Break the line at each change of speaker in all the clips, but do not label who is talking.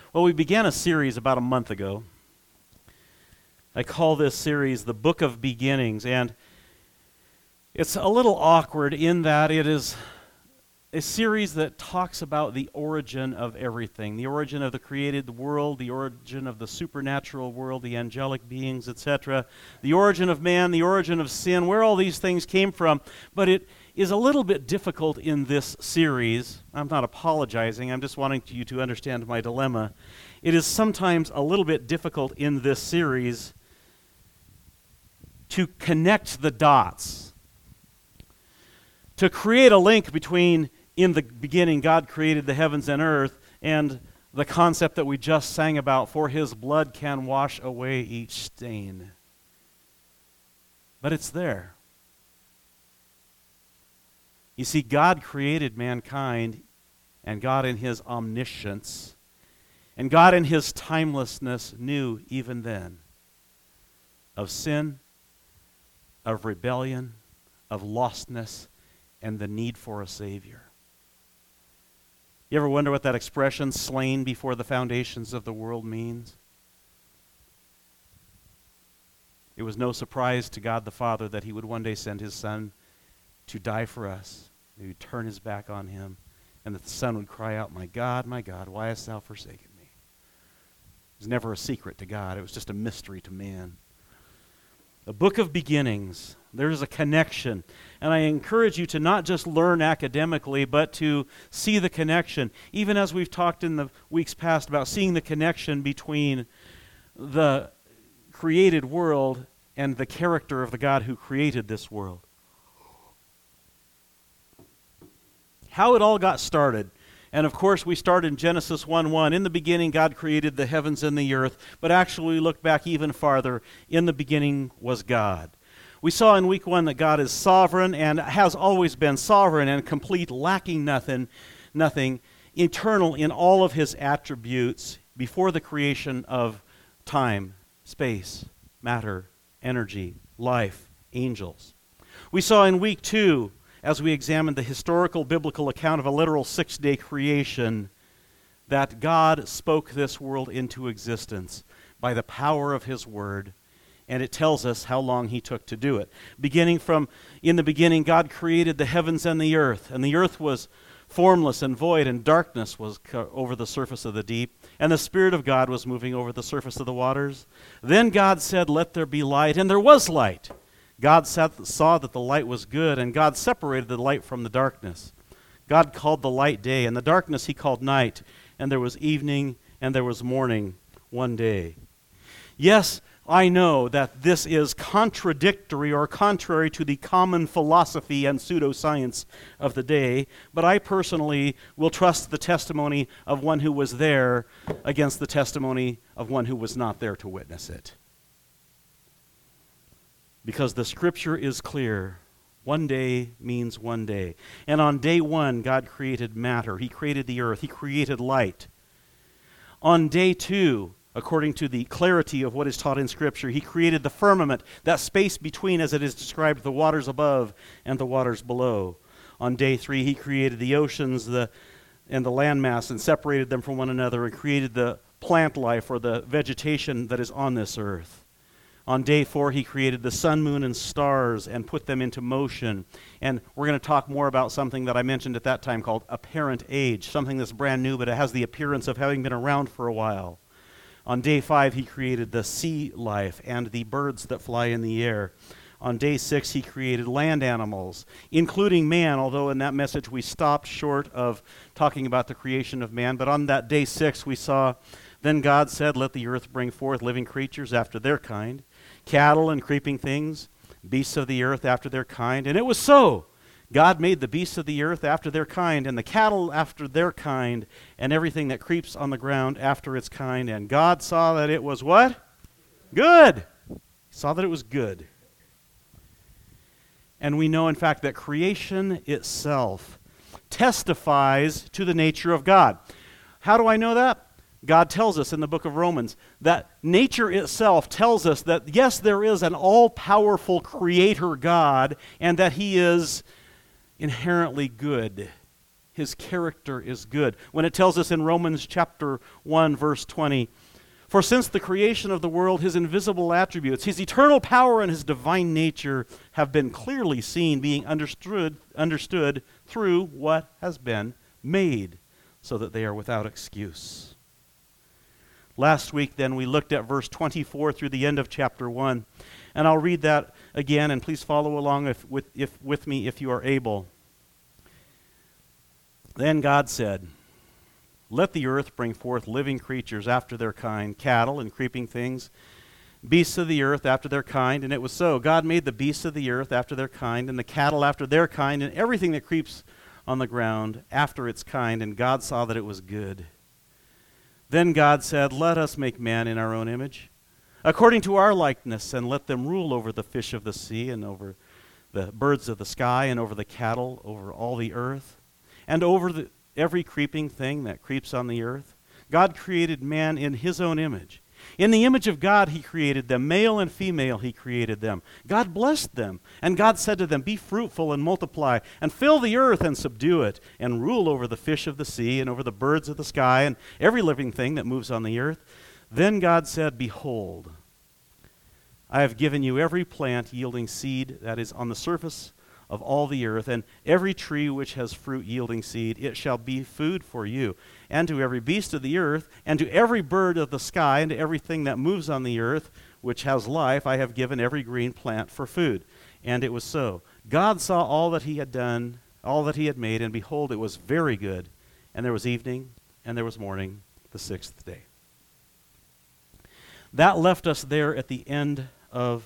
Well, we began a series about a month ago. I call this series The Book of Beginnings, and it's a little awkward in that it is a series that talks about the origin of everything, the origin of the created world, the origin of the supernatural world, the angelic beings, etc., the origin of man, the origin of sin, where all these things came from. But it is a little bit difficult in this series. I'm not apologizing, I'm just wanting you to understand my dilemma. It is sometimes a little bit difficult in this series to connect the dots, to create a link between in the beginning God created the heavens and earth and the concept that we just sang about, for his blood can wash away each stain. But it's there. You see, God created mankind, and God in his omniscience, and God in his timelessness knew even then of sin, of rebellion, of lostness, and the need for a Savior. You ever wonder what that expression, slain before the foundations of the world, means? It was no surprise to God the Father that he would one day send his Son to die for us. He would turn his back on him, and that the Son would cry out, my God, why hast thou forsaken me? It was never a secret to God. It was just a mystery to man. The Book of Beginnings, there's a connection. And I encourage you to not just learn academically, but to see the connection. Even as we've talked in the weeks past about seeing the connection between the created world and the character of the God who created this world. How it all got started. And of course, we start in Genesis 1:1. In the beginning, God created the heavens and the earth. But actually, we look back even farther. In the beginning was God. We saw in week 1 that God is sovereign and has always been sovereign and complete, lacking nothing, eternal in all of his attributes before the creation of time, space, matter, energy, life, angels. We saw in week 2, as we examined the historical biblical account of a literal 6-day creation, that God spoke this world into existence by the power of his word, and it tells us how long he took to do it. Beginning from, in the beginning, God created the heavens and the earth was formless and void, and darkness was over the surface of the deep, and the Spirit of God was moving over the surface of the waters. Then God said, let there be light, and there was light. God saw that the light was good, and God separated the light from the darkness. God called the light day, and the darkness he called night, and there was evening and there was morning one day. Yes, I know that this is contradictory or contrary to the common philosophy and pseudoscience of the day, but I personally will trust the testimony of one who was there against the testimony of one who was not there to witness it. Because the scripture is clear. One day means one day. And on day 1, God created matter. He created the earth. He created light. On day 2, according to the clarity of what is taught in Scripture, he created the firmament, that space between, as it is described, the waters above and the waters below. On day 3, he created the oceans and the landmass and separated them from one another and created the plant life or the vegetation that is on this earth. On day 4, he created the sun, moon, and stars and put them into motion. And we're going to talk more about something that I mentioned at that time called apparent age, something that's brand new, but it has the appearance of having been around for a while. On day 5, he created the sea life and the birds that fly in the air. On day 6, he created land animals, including man, although in that message we stopped short of talking about the creation of man. But on that day 6, we saw, then God said, let the earth bring forth living creatures after their kind, cattle and creeping things, beasts of the earth after their kind. And it was so. God made the beasts of the earth after their kind, and the cattle after their kind, and everything that creeps on the ground after its kind. And God saw that it was what? Good. He saw that it was good. And we know, in fact, that creation itself testifies to the nature of God. How do I know that? God tells us in the book of Romans that nature itself tells us that, yes, there is an all-powerful creator God, and that he is inherently good. his character is good. When it tells us in Romans chapter 1, verse 20, for since the creation of the world, his invisible attributes, his eternal power and his divine nature have been clearly seen, being understood through what has been made, so that they are without excuse. Last week, then, we looked at verse 24 through the end of chapter 1. And I'll read that again, and please follow along with me if you are able. Then God said, let the earth bring forth living creatures after their kind, cattle and creeping things, beasts of the earth after their kind. And it was so. God made the beasts of the earth after their kind, and the cattle after their kind, and everything that creeps on the ground after its kind. And God saw that it was good. Then God said, let us make man in our own image, according to our likeness, and let them rule over the fish of the sea, and over the birds of the sky, and over the cattle, over all the earth, and over every creeping thing that creeps on the earth. God created man in his own image. In the image of God he created them, male and female he created them. God blessed them, and God said to them, be fruitful and multiply, and fill the earth and subdue it, and rule over the fish of the sea, and over the birds of the sky, and every living thing that moves on the earth. Then God said, behold, I have given you every plant yielding seed that is on the surface of all the earth, and every tree which has fruit yielding seed, it shall be food for you. And to every beast of the earth, and to every bird of the sky, and to everything that moves on the earth, which has life, I have given every green plant for food. And it was so. God saw all that he had done, all that he had made, and behold, it was very good. And there was evening, and there was morning, the sixth day. That left us there at the end of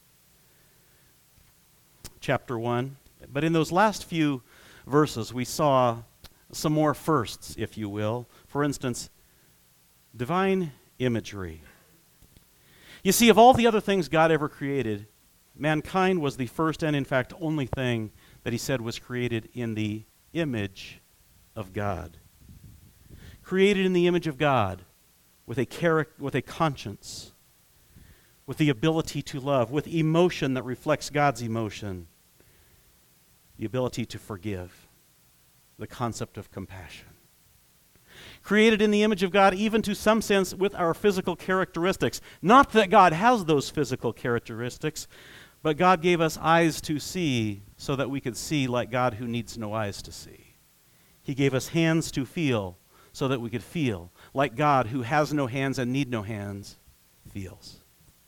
chapter 1. But in those last few verses, we saw some more firsts, if you will. For instance, divine imagery. You see, of all the other things God ever created, mankind was the first and, in fact, only thing that he said was created in the image of God. Created in the image of God, with a conscience, with the ability to love, with emotion that reflects God's emotion, the ability to forgive, the concept of compassion. Created in the image of God, even to some sense with our physical characteristics. Not that God has those physical characteristics, but God gave us eyes to see so that we could see like God who needs no eyes to see. He gave us hands to feel so that we could feel like God who has no hands and need no hands feels.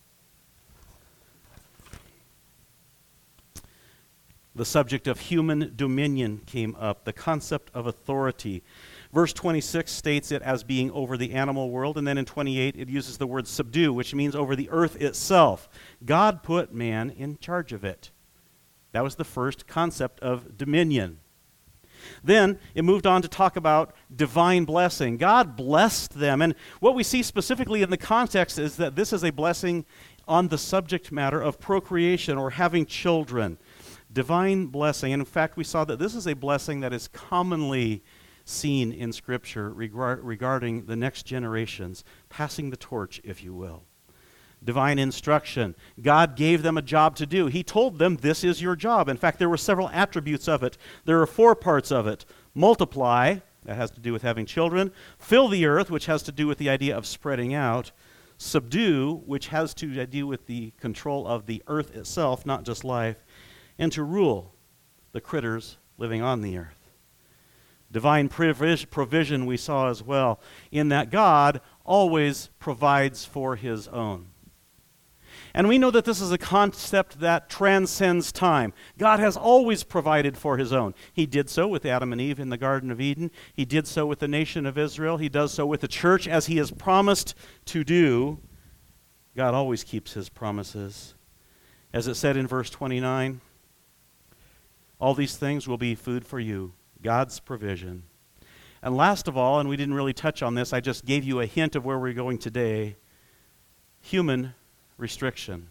The subject of human dominion came up, the concept of authority. Verse 26 states it as being over the animal world, and then in 28 it uses the word subdue, which means over the earth itself. God put man in charge of it. That was the first concept of dominion. Then it moved on to talk about divine blessing. God blessed them, and what we see specifically in the context is that this is a blessing on the subject matter of procreation or having children. Divine blessing. And in fact, we saw that this is a blessing that is commonly seen in Scripture regarding the next generations, passing the torch, if you will. Divine instruction. God gave them a job to do. He told them, this is your job. In fact, there were several attributes of it. There are 4 parts of it. Multiply, that has to do with having children. Fill the earth, which has to do with the idea of spreading out. Subdue, which has to do with the control of the earth itself, not just life. And to rule the critters living on the earth. Divine provision we saw as well, in that God always provides for his own. And we know that this is a concept that transcends time. God has always provided for his own. He did so with Adam and Eve in the Garden of Eden. He did so with the nation of Israel. He does so with the church as he has promised to do. God always keeps his promises. As it said in verse 29, all these things will be food for you, God's provision. And last of all, and we didn't really touch on this, I just gave you a hint of where we're going today, human restriction.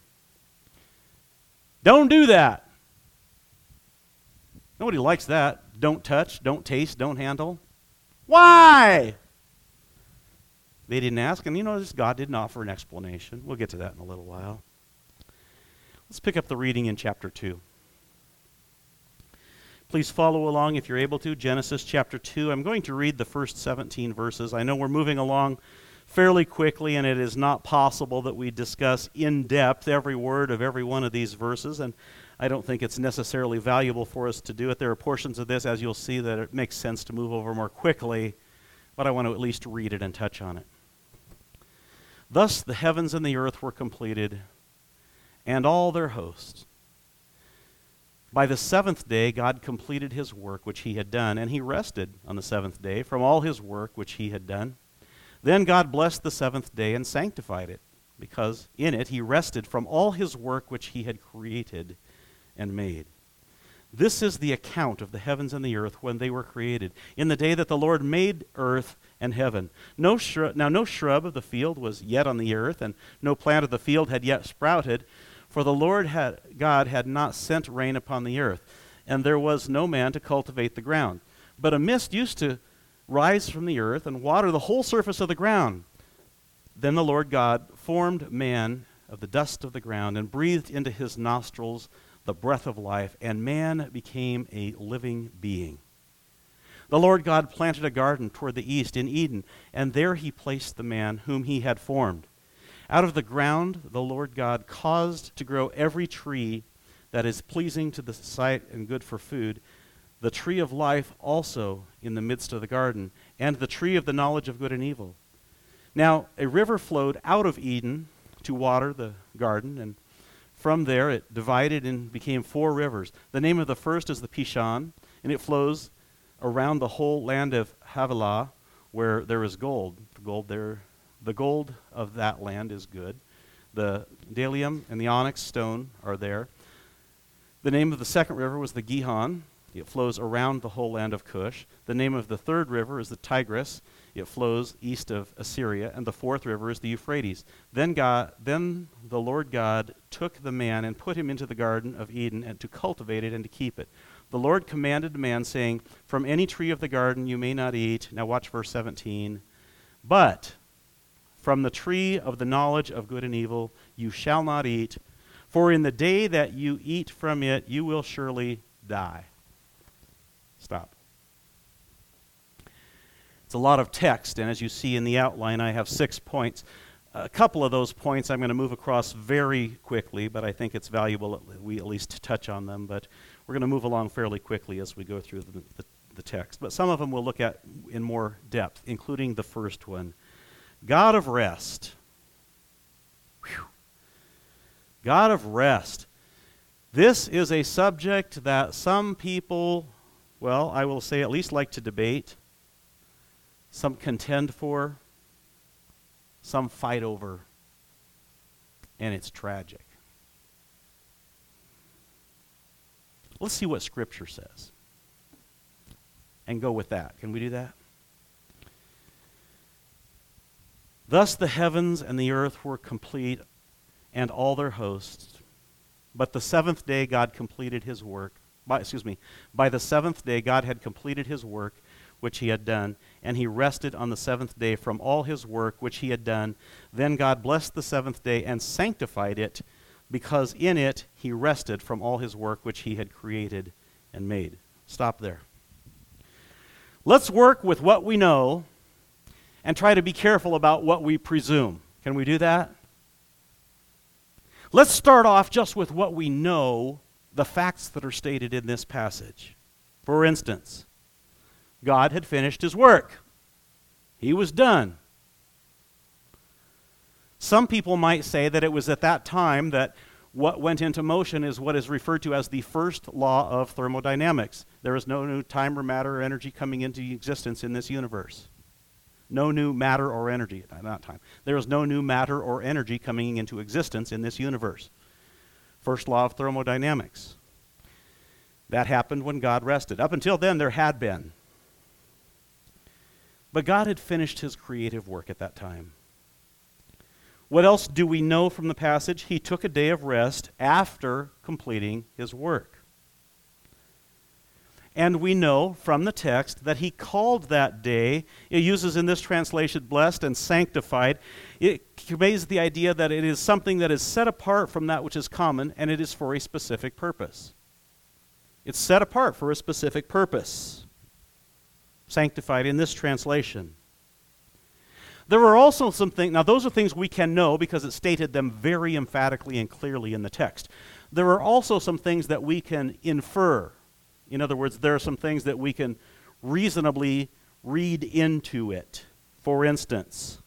Don't do that. Nobody likes that. Don't touch, don't taste, don't handle. Why? They didn't ask, and God didn't offer an explanation. We'll get to that in a little while. Let's pick up the reading in chapter 2. Please follow along if you're able to. Genesis chapter 2. I'm going to read the first 17 verses. I know we're moving along fairly quickly, and it is not possible that we discuss in depth every word of every one of these verses, and I don't think it's necessarily valuable for us to do it. There are portions of this, as you'll see, that it makes sense to move over more quickly, but I want to at least read it and touch on it. Thus the heavens and the earth were completed, and all their hosts. By the seventh day God completed his work which he had done, and he rested on the seventh day from all his work which he had done. Then God blessed the seventh day and sanctified it, because in it he rested from all his work which he had created and made. This is the account of the heavens and the earth when they were created, in the day that the Lord made earth and heaven. No shrub of the field was yet on the earth, and no plant of the field had yet sprouted, for the Lord God had not sent rain upon the earth, and there was no man to cultivate the ground. But a mist used to rise from the earth and water the whole surface of the ground. Then the Lord God formed man of the dust of the ground and breathed into his nostrils the breath of life, and man became a living being. The Lord God planted a garden toward the east in Eden, and there he placed the man whom he had formed. Out of the ground the Lord God caused to grow every tree that is pleasing to the sight and good for food, the tree of life also in the midst of the garden, and the tree of the knowledge of good and evil. Now a river flowed out of Eden to water the garden, and from there it divided and became 4 rivers. The name of the first is the Pishon, and it flows around the whole land of Havilah, where there is gold. The gold of that land is good. The bdellium and the onyx stone are there. The name of the second river was the Gihon. It flows around the whole land of Cush. The name of the third river is the Tigris. It flows east of Assyria. And the fourth river is the Euphrates. Then the Lord God took the man and put him into the garden of Eden, and to cultivate it and to keep it. The Lord commanded the man, saying, "From any tree of the garden you may not eat." Now watch verse 17. "But from the tree of the knowledge of good and evil you shall not eat, for in the day that you eat from it you will surely die." Stop. It's a lot of text, and as you see in the outline, I have 6 points. A couple of those points I'm going to move across very quickly, but I think it's valuable that we at least touch on them. But we're going to move along fairly quickly as we go through the text. But some of them we'll look at in more depth, including the first one. God of rest. Whew. God of rest. This is a subject that some people, well, I will say at least like to debate, some contend for, some fight over, and it's tragic. Let's see what Scripture says and go with that. Can we do that? Thus the heavens and the earth were complete, and all their hosts. But the seventh day God completed his work. By the seventh day God had completed his work which he had done, and he rested on the seventh day from all his work which he had done. Then God blessed the seventh day and sanctified it, because in it he rested from all his work which he had created and made. Stop there. Let's work with what we know and try to be careful about what we presume. Can we do that? Let's start off just with what we know, the facts that are stated in this passage. For instance, God had finished his work. He was done. Some people might say that it was at that time that what went into motion is what is referred to as the first law of thermodynamics. There is no new time or matter or energy coming into existence in this universe. No new matter or energy at that time. There is no new matter or energy coming into existence in this universe. First law of thermodynamics. That happened when God rested. Up until then, there had been. But God had finished his creative work at that time. What else do we know from the passage? He took a day of rest after completing his work. And we know from the text that he called that day, it uses in this translation blessed and sanctified. It conveys the idea that it is something that is set apart from that which is common, and it is for a specific purpose. It's set apart for a specific purpose. Sanctified in this translation. There are also some things, now those are things we can know because it stated them very emphatically and clearly in the text. There are also some things that we can infer. In other words, there are some things that we can reasonably read into it. For instance,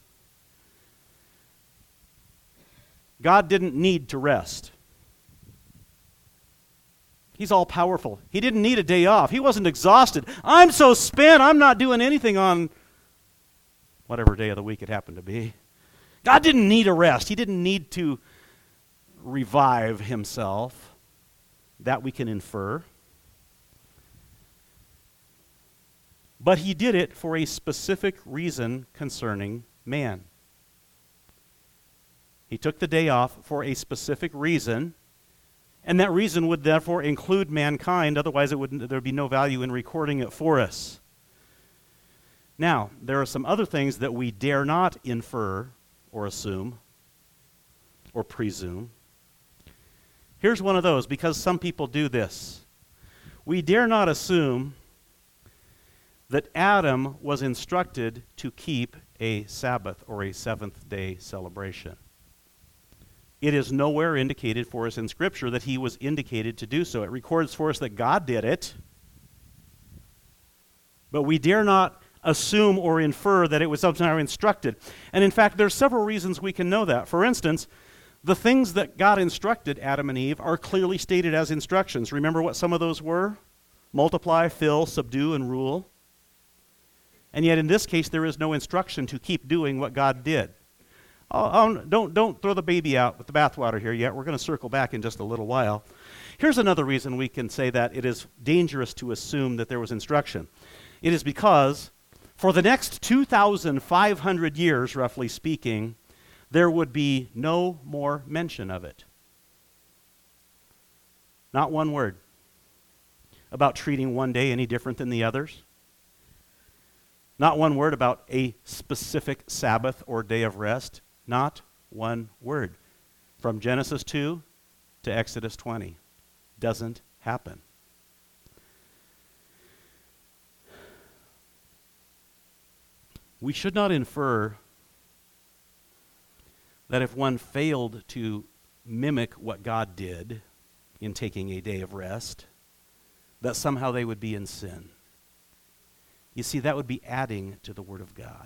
God didn't need to rest. He's all powerful. He didn't need a day off. He wasn't exhausted. I'm so spent, I'm not doing anything on whatever day of the week it happened to be. God didn't need a rest. He didn't need to revive himself. That we can infer. But he did it for a specific reason concerning man. He took the day off for a specific reason, and that reason would therefore include mankind, otherwise there would be no value in recording it for us. Now, there are some other things that we dare not infer or assume or presume. Here's one of those, because some people do this. We dare not assume that Adam was instructed to keep a Sabbath or a seventh-day celebration. It is nowhere indicated for us in Scripture that he was indicated to do so. It records for us that God did it, but we dare not assume or infer that it was somehow instructed. And in fact, there's several reasons we can know that. For instance, the things that God instructed Adam and Eve are clearly stated as instructions. Remember what some of those were? Multiply, fill, subdue, and rule. And yet in this case, there is no instruction to keep doing what God did. Don't throw the baby out with the bathwater here yet. We're going to circle back in just a little while. Here's another reason we can say that it is dangerous to assume that there was instruction. It is because for the next 2,500 years, roughly speaking, there would be no more mention of it. Not one word about treating one day any different than the others. Not one word about a specific Sabbath or day of rest. Not one word. From Genesis 2 to Exodus 20. Doesn't happen. We should not infer that if one failed to mimic what God did in taking a day of rest, that somehow they would be in sin. You see, that would be adding to the Word of God.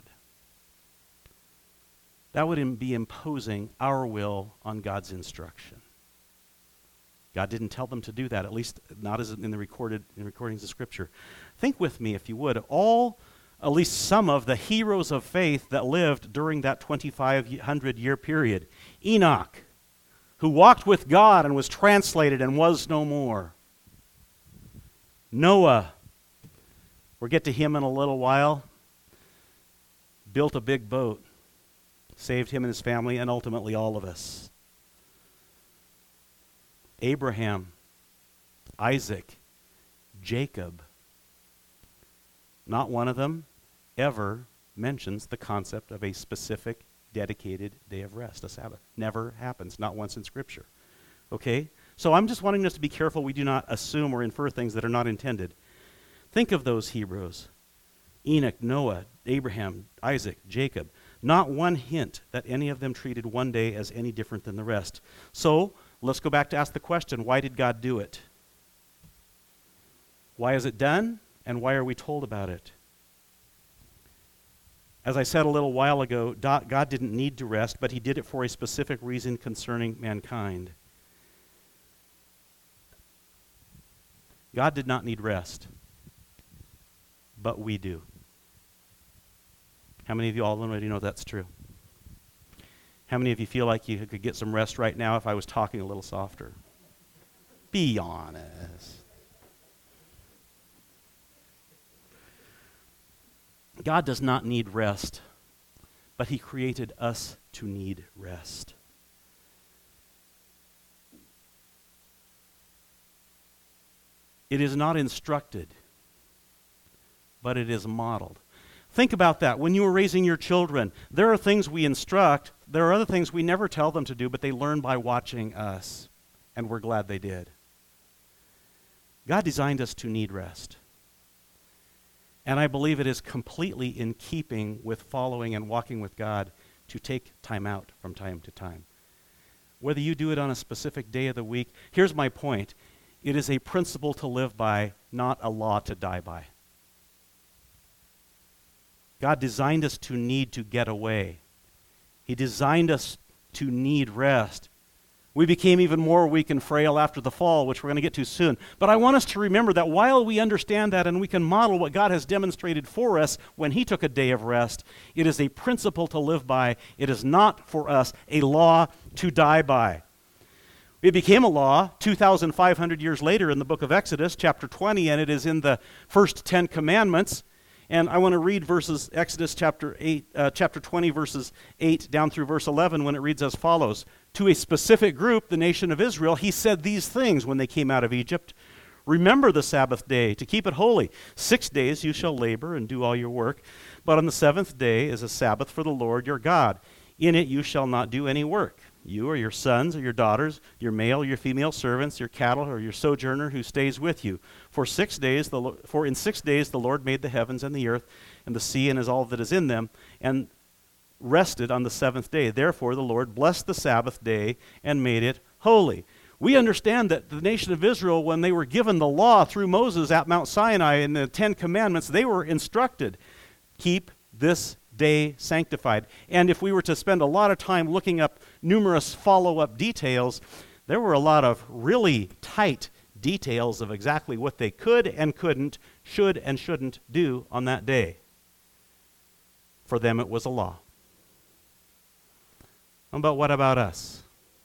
That would be imposing our will on God's instruction. God didn't tell them to do that, at least not as in the recordings of Scripture. Think with me, if you would, at least some of the heroes of faith that lived during that 2,500-year period. Enoch, who walked with God and was translated and was no more. Noah, we'll get to him in a little while, built a big boat, saved him and his family, and ultimately all of us. Abraham, Isaac, Jacob. Not one of them ever mentions the concept of a specific, dedicated day of rest, a Sabbath. Never happens, not once in Scripture. Okay? So I'm just wanting us to be careful we do not assume or infer things that are not intended. Think of those heroes. Enoch, Noah, Abraham, Isaac, Jacob. Not one hint that any of them treated one day as any different than the rest. So, let's go back to ask the question, why did God do it? Why is it done? And why are we told about it? As I said a little while ago, God didn't need to rest, but he did it for a specific reason concerning mankind. God did not need rest, but we do. How many of you all already know that's true? How many of you feel like you could get some rest right now if I was talking a little softer? Be honest. God does not need rest, but he created us to need rest. It is not instructed, but it is modeled. Think about that. When you are raising your children, there are things we instruct, there are other things we never tell them to do, but they learn by watching us, and we're glad they did. God designed us to need rest. And I believe it is completely in keeping with following and walking with God to take time out from time to time. Whether you do it on a specific day of the week, here's my point. It is a principle to live by, not a law to die by. God designed us to need to get away. He designed us to need rest. We became even more weak and frail after the fall, which we're going to get to soon. But I want us to remember that while we understand that and we can model what God has demonstrated for us when He took a day of rest, it is a principle to live by. It is not for us a law to die by. It became a law 2,500 years later in the book of Exodus, chapter 20, and it is in the first 10 commandments. And I want to read Exodus chapter 20, verses 8 down through verse 11, when it reads as follows. To a specific group, the nation of Israel, He said these things when they came out of Egypt. Remember the Sabbath day to keep it holy. 6 days you shall labor and do all your work, but on the seventh day is a Sabbath for the Lord your God. In it you shall not do any work. You or your sons or your daughters, your male or your female servants, your cattle or your sojourner who stays with you. For in 6 days the Lord made the heavens and the earth and the sea and all that is in them, and rested on the seventh day. Therefore the Lord blessed the Sabbath day and made it holy. We understand that the nation of Israel, when they were given the law through Moses at Mount Sinai in the 10 Commandments, they were instructed, keep this day sanctified. And if we were to spend a lot of time looking up numerous follow-up details, there were a lot of really tight details of exactly what they could and couldn't, should and shouldn't do on that day. For them it was a law. But what about us?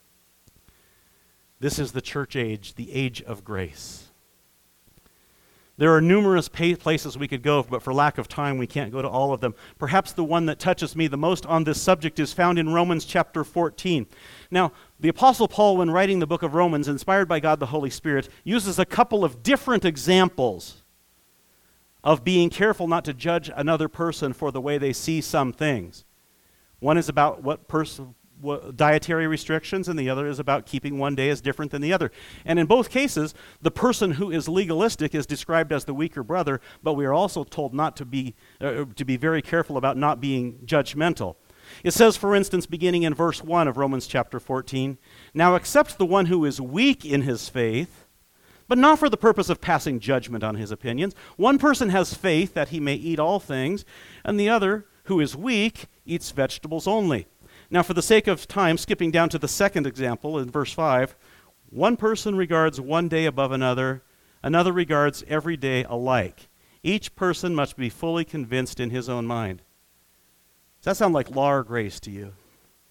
This is the church age, the age of grace. There are numerous places we could go, but for lack of time, we can't go to all of them. Perhaps the one that touches me the most on this subject is found in Romans chapter 14. Now, the Apostle Paul, when writing the book of Romans, inspired by God the Holy Spirit, uses a couple of different examples of being careful not to judge another person for the way they see some things. One is about what dietary restrictions, and the other is about keeping one day as different than the other. And in both cases, the person who is legalistic is described as the weaker brother, but we are also told not to be very careful about not being judgmental. It says, for instance, beginning in verse 1 of Romans chapter 14, now accept the one who is weak in his faith, but not for the purpose of passing judgment on his opinions. One person has faith that he may eat all things, and the other, who is weak, eats vegetables only. Now, for the sake of time, skipping down to the second example in verse 5, one person regards one day above another, another regards every day alike. Each person must be fully convinced in his own mind. Does that sound like law or grace to you?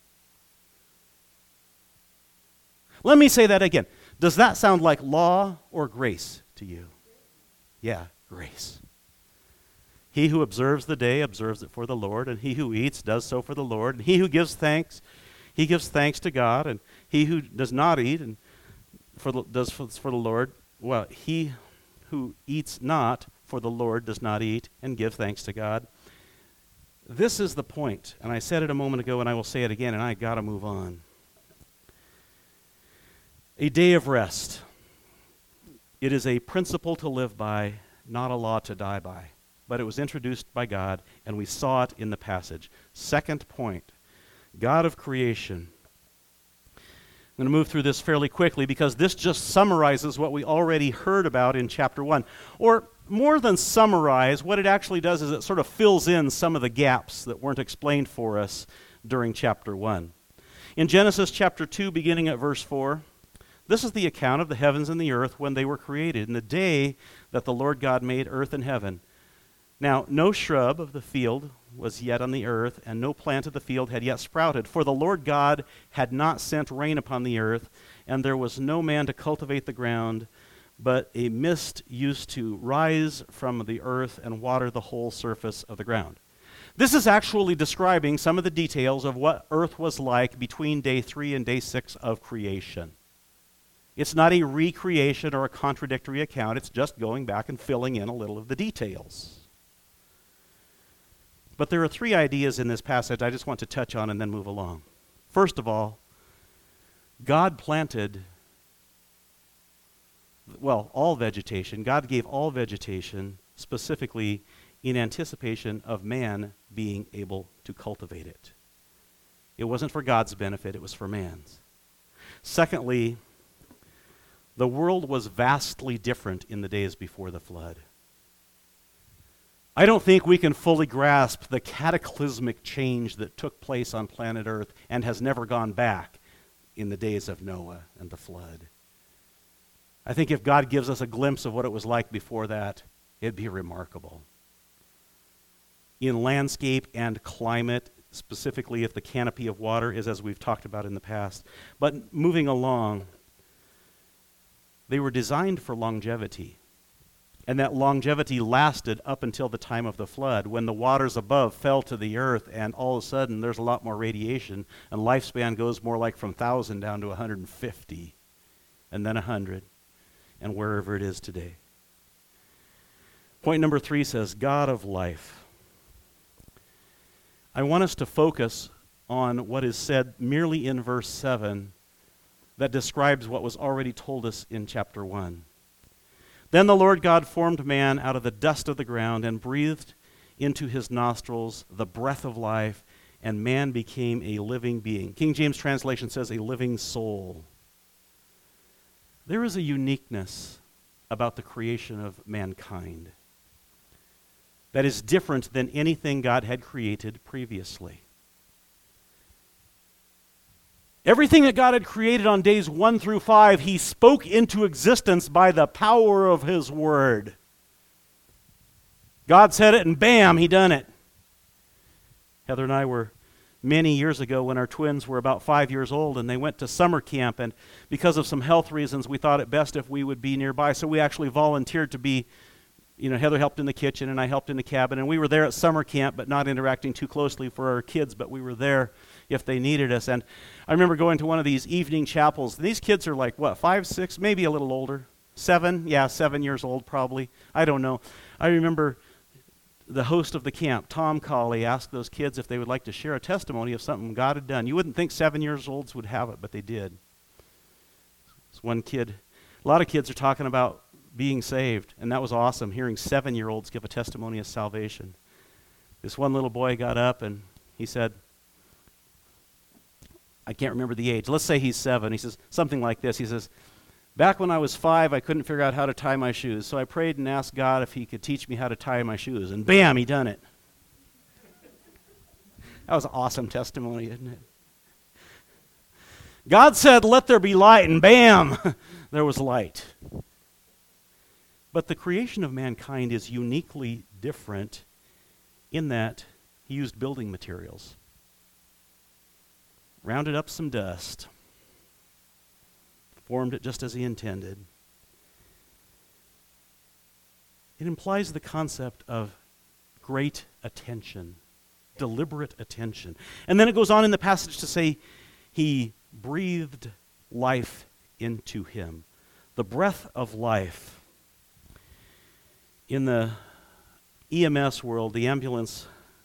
Let me say that again. Does that sound like law or grace to you? Yeah, grace. He who observes the day observes it for the Lord, and he who eats does so for the Lord. And he who gives thanks, he gives thanks to God. And he who does not eat and does for the Lord, well, he who eats not for the Lord does not eat and give thanks to God. This is the point, and I said it a moment ago, and I will say it again, and I got to move on. A day of rest. It is a principle to live by, not a law to die by. But it was introduced by God, and we saw it in the passage. Second point, God of creation. I'm going to move through this fairly quickly because this just summarizes what we already heard about in chapter 1. Or more than summarize, what it actually does is it sort of fills in some of the gaps that weren't explained for us during chapter 1. In Genesis chapter 2, beginning at verse 4, this is the account of the heavens and the earth when they were created, in the day that the Lord God made earth and heaven. Now, no shrub of the field was yet on the earth, and no plant of the field had yet sprouted, for the Lord God had not sent rain upon the earth, and there was no man to cultivate the ground, but a mist used to rise from the earth and water the whole surface of the ground. This is actually describing some of the details of what earth was like between day 3 and day 6 of creation. It's not a recreation or a contradictory account. It's just going back and filling in a little of the details. But there are 3 ideas in this passage I just want to touch on and then move along. First of all, God planted all vegetation. God gave all vegetation specifically in anticipation of man being able to cultivate it. It wasn't for God's benefit, it was for man's. Secondly, the world was vastly different in the days before the flood. I don't think we can fully grasp the cataclysmic change that took place on planet Earth and has never gone back in the days of Noah and the flood. I think if God gives us a glimpse of what it was like before that, it'd be remarkable. In landscape and climate, specifically if the canopy of water is as we've talked about in the past. But moving along, they were designed for longevity. And that longevity lasted up until the time of the flood, when the waters above fell to the earth, and all of a sudden there's a lot more radiation, and lifespan goes more like from 1,000 down to 150, and then 100, and wherever it is today. Point number 3 says, God of life. I want us to focus on what is said merely in verse 7 that describes what was already told us in chapter 1. Then the Lord God formed man out of the dust of the ground and breathed into his nostrils the breath of life, and man became a living being. King James translation says a living soul. There is a uniqueness about the creation of mankind that is different than anything God had created previously. Everything that God had created on days 1 through 5, he spoke into existence by the power of his word. God said it and bam, he done it. Heather and I were many years ago when our twins were about 5 years old, and they went to summer camp, and because of some health reasons, we thought it best if we would be nearby, so we actually volunteered to be, Heather helped in the kitchen and I helped in the cabin, and we were there at summer camp, but not interacting too closely for our kids, but we were there if they needed us. And I remember going to one of these evening chapels. These kids are like, 5, 6, maybe a little older. 7? Yeah, 7 years old probably. I don't know. I remember the host of the camp, Tom Colley, asked those kids if they would like to share a testimony of something God had done. You wouldn't think 7-year-olds would have it, but they did. This one kid, a lot of kids are talking about being saved, and that was awesome, hearing 7-year-olds give a testimony of salvation. This one little boy got up and he said, I can't remember the age. Let's say he's 7. He says something like this. He says, back when I was 5, I couldn't figure out how to tie my shoes, so I prayed and asked God if he could teach me how to tie my shoes, and bam, he done it. That was an awesome testimony, isn't it? God said, let there be light, and bam, there was light. But the creation of mankind is uniquely different in that he used building materials. Rounded up some dust, formed it just as he intended. It implies the concept of great attention, deliberate attention. And then it goes on in the passage to say, he breathed life into him. The breath of life. In the EMS world, the ambulance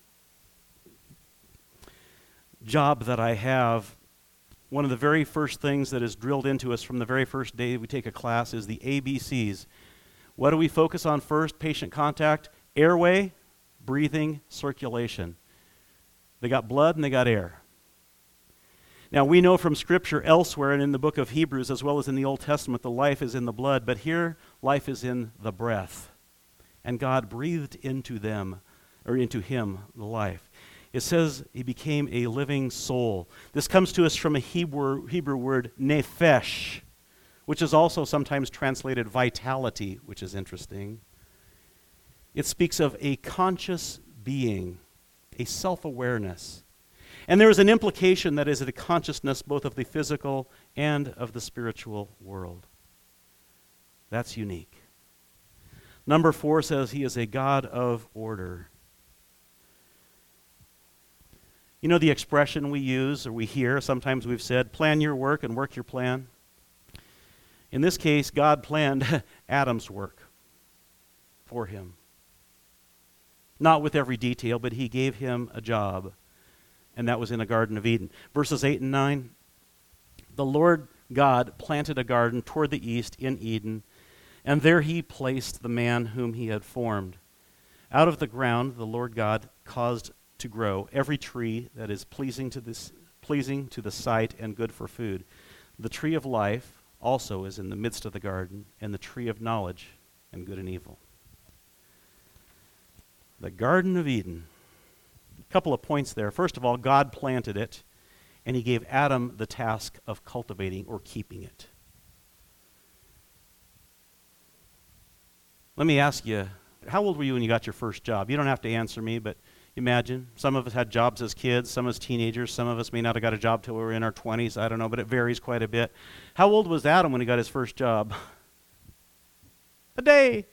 job that I have, one of the very first things that is drilled into us from the very first day we take a class is the ABCs. What do we focus on first? Patient contact, airway, breathing, circulation. They got blood and they got air. Now we know from Scripture elsewhere and in the book of Hebrews as well as in the Old Testament, the life is in the blood, but here life is in the breath. And God breathed into them, or into him, the life. It says he became a living soul. This comes to us from a Hebrew word, nephesh, which is also sometimes translated vitality, which is interesting. It speaks of a conscious being, a self-awareness. And there is an implication that is a consciousness both of the physical and of the spiritual world. That's unique. Number 4 says he is a God of order. You know the expression we use or we hear, sometimes we've said, plan your work and work your plan. In this case, God planned Adam's work for him. Not with every detail, but he gave him a job, and that was in the Garden of Eden. Verses 8 and 9, the Lord God planted a garden toward the east in Eden, And there he placed the man whom he had formed. Out of the ground the Lord God caused to grow every tree that is pleasing to the sight and good for food. The tree of life also is in the midst of the garden, and the tree of knowledge and good and evil. The Garden of Eden. A couple of points there. First of all, God planted it, and he gave Adam the task of cultivating or keeping it. Let me ask you, how old were you when you got your first job? You don't have to answer me, but imagine. Some of us had jobs as kids, some as teenagers, some of us may not have got a job till we were in our 20s. I don't know, but it varies quite a bit. How old was Adam when he got his first job? A day.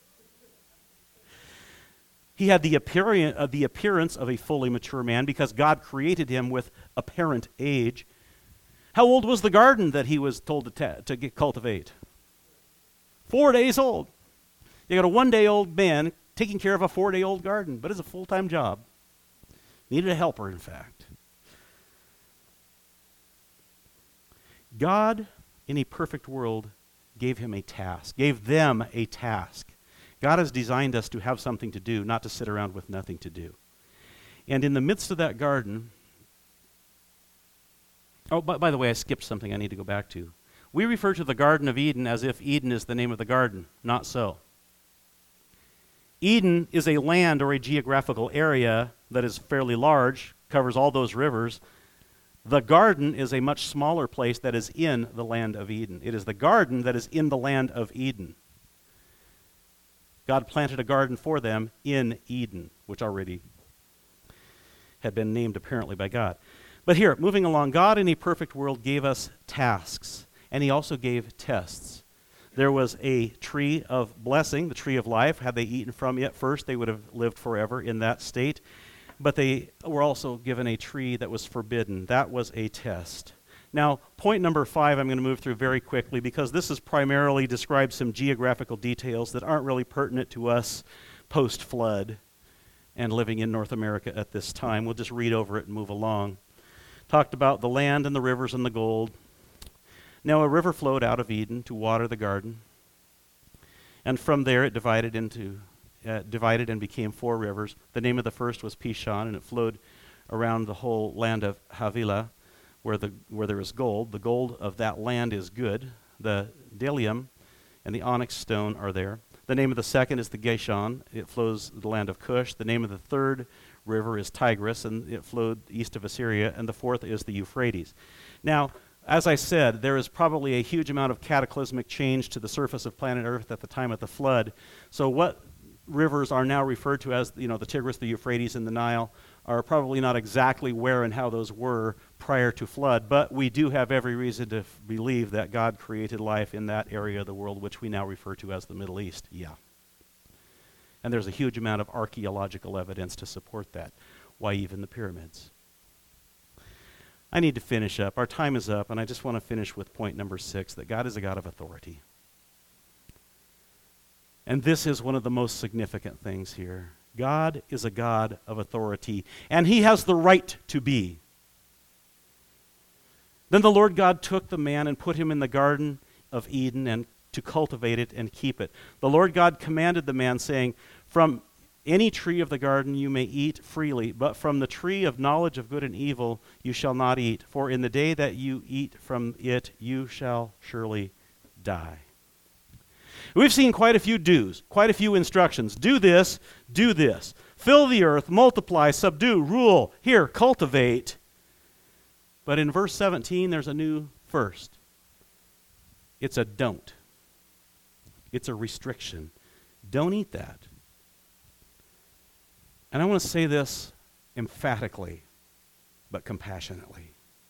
He had the appearance of a fully mature man because God created him with apparent age. How old was the garden that he was told to cultivate? 4 days old. You got a 1-day-old man taking care of a 4-day-old garden, but it's a full-time job. Needed a helper, in fact. God, in a perfect world, gave them a task. God has designed us to have something to do, not to sit around with nothing to do. And in the midst of that garden, by the way, I skipped something I need to go back to. We refer to the Garden of Eden as if Eden is the name of the garden. Not so. Eden is a land or a geographical area that is fairly large, covers all those rivers. The garden is a much smaller place that is in the land of Eden. It is the garden that is in the land of Eden. God planted a garden for them in Eden, which already had been named apparently by God. But here, moving along, God in a perfect world gave us tasks, and he also gave tests. There was a tree of blessing, the tree of life. Had they eaten from it first, they would have lived forever in that state. But they were also given a tree that was forbidden. That was a test. Now, point number 5 I'm going to move through very quickly because this is primarily describes some geographical details that aren't really pertinent to us post-flood and living in North America at this time. We'll just read over it and move along. Talked about the land and the rivers and the gold. Now a river flowed out of Eden to water the garden, and from there it divided and became 4 rivers. The name of the first was Pishon, and it flowed around the whole land of Havilah, where there is gold. The gold of that land is good. The bdellium and the onyx stone are there. The name of the second is the Geshon. It flows the land of Cush. The name of the third river is Tigris, and it flowed east of Assyria. And the fourth is the Euphrates. Now, as I said, there is probably a huge amount of cataclysmic change to the surface of planet Earth at the time of the flood. So what rivers are now referred to as, the Tigris, the Euphrates, and the Nile are probably not exactly where and how those were prior to flood, but we do have every reason to believe that God created life in that area of the world, which we now refer to as the Middle East. Yeah. And there's a huge amount of archaeological evidence to support that. Why even the pyramids? I need to finish up. Our time is up, and I just want to finish with point number 6, that God is a God of authority. And this is one of the most significant things here. God is a God of authority, and he has the right to be. Then the Lord God took the man and put him in the Garden of Eden and to cultivate it and keep it. The Lord God commanded the man, saying, "From any tree of the garden you may eat freely, but from the tree of knowledge of good and evil you shall not eat, for in the day that you eat from it you shall surely die." We've seen quite a few do's, quite a few instructions. Do this, fill the earth, multiply, subdue, rule, here, cultivate. But in verse 17 there's a new first. It's a don't. It's a restriction. Don't eat that. And I want to say this emphatically, but compassionately.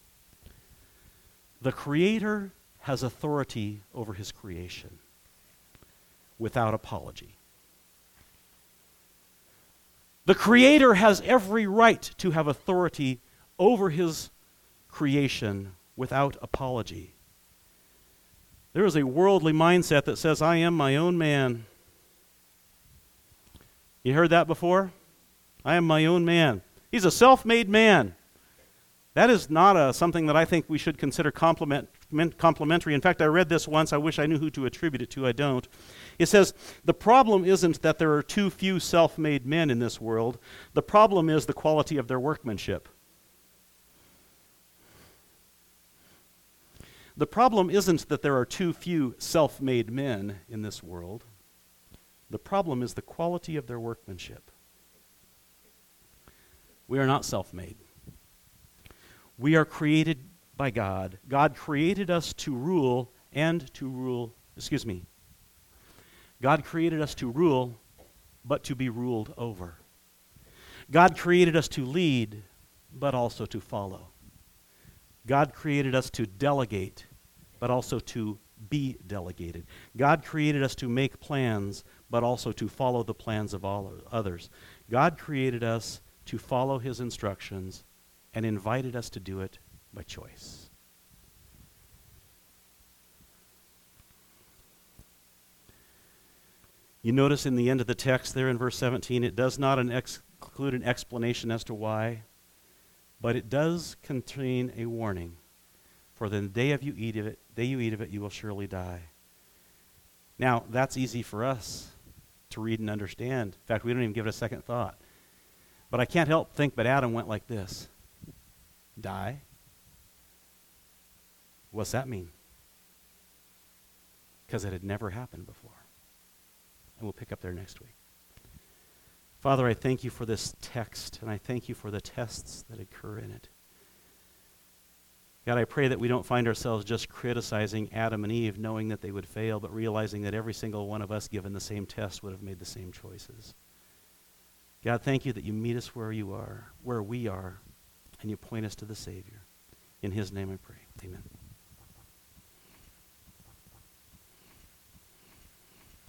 The Creator has authority over his creation without apology. The Creator has every right to have authority over his creation without apology. There is a worldly mindset that says, I am my own man. You heard that before? I am my own man. He's a self-made man. That is not something that I think we should consider complimentary. In fact, I read this once. I wish I knew who to attribute it to. I don't. It says, the problem isn't that there are too few self-made men in this world. The problem is the quality of their workmanship. The problem isn't that there are too few self-made men in this world. The problem is the quality of their workmanship. We are not self-made. We are created by God. God created us to rule God created us to rule, but to be ruled over. God created us to lead, but also to follow. God created us to delegate, but also to be delegated. God created us to make plans, but also to follow the plans of all others. God created us to follow his instructions and invited us to do it by choice. You notice in the end of the text there in verse 17, it does not include an explanation as to why, but it does contain a warning. For the day you eat of it, you will surely die. Now, that's easy for us to read and understand. In fact, we don't even give it a second thought. But I can't help think, but Adam went like this. Die? What's that mean? Because it had never happened before. And we'll pick up there next week. Father, I thank you for this text, and I thank you for the tests that occur in it. God, I pray that we don't find ourselves just criticizing Adam and Eve, knowing that they would fail, but realizing that every single one of us, given the same test, would have made the same choices. God, thank you that you meet us where we are, and you point us to the Savior. In his name I pray. Amen.